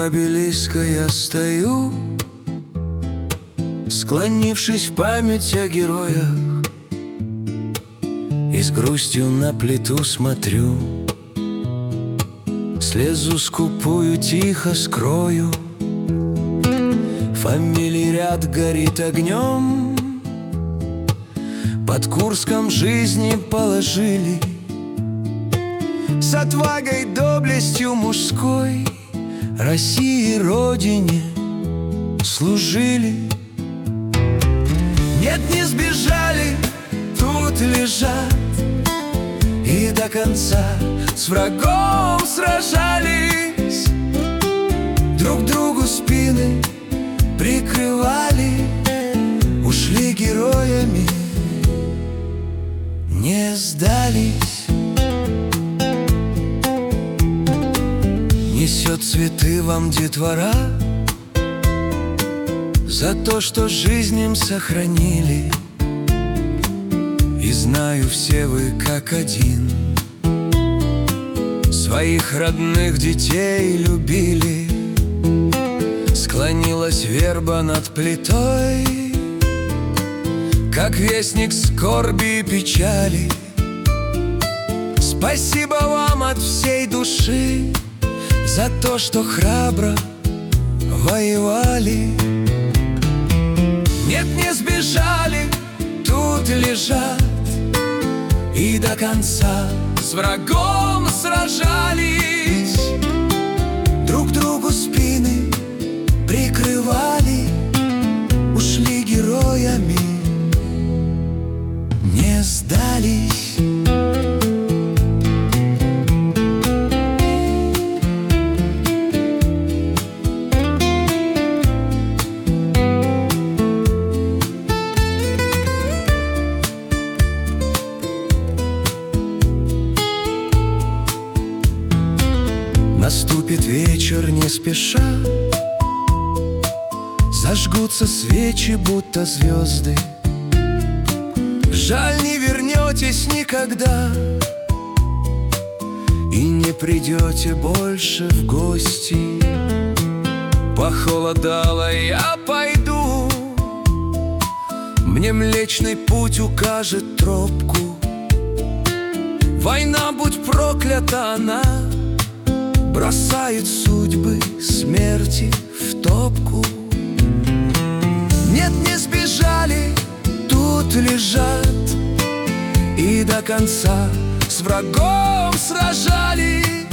обелиска я стою, склонившись в память о героях, и с грустью на плиту смотрю. Слезу скупую тихо скрою, фамилий ряд горит огнем. Под Курском жизни положили, с отвагой, доблестью мужской России, Родине служили. Нет, не сбежали, тут лежат, и до конца с врагом сражались. Друг другу спины прикрывали, ушли героями, не сдались. Несет цветы вам детвора за то, что жизнь им сохранили. И знаю, все вы как один своих родных детей любили. Склонилась верба над плитой, как вестник скорби и печали. Спасибо вам от всей души за то, что храбро воевали. Нет, не сбежали, тут лежат, и до конца с врагом сражались. Друг другу спины прикрывали, ушли героями, не сдались. Наступит вечер не спеша, зажгутся свечи, будто звезды. Жаль, не вернетесь никогда и не придете больше в гости. Похолодало, я пойду, мне Млечный Путь укажет тропку. Война, будь проклята она, бросает судьбы смерти в топку. Нет, не сбежали, тут лежат, и до конца с врагом сражались.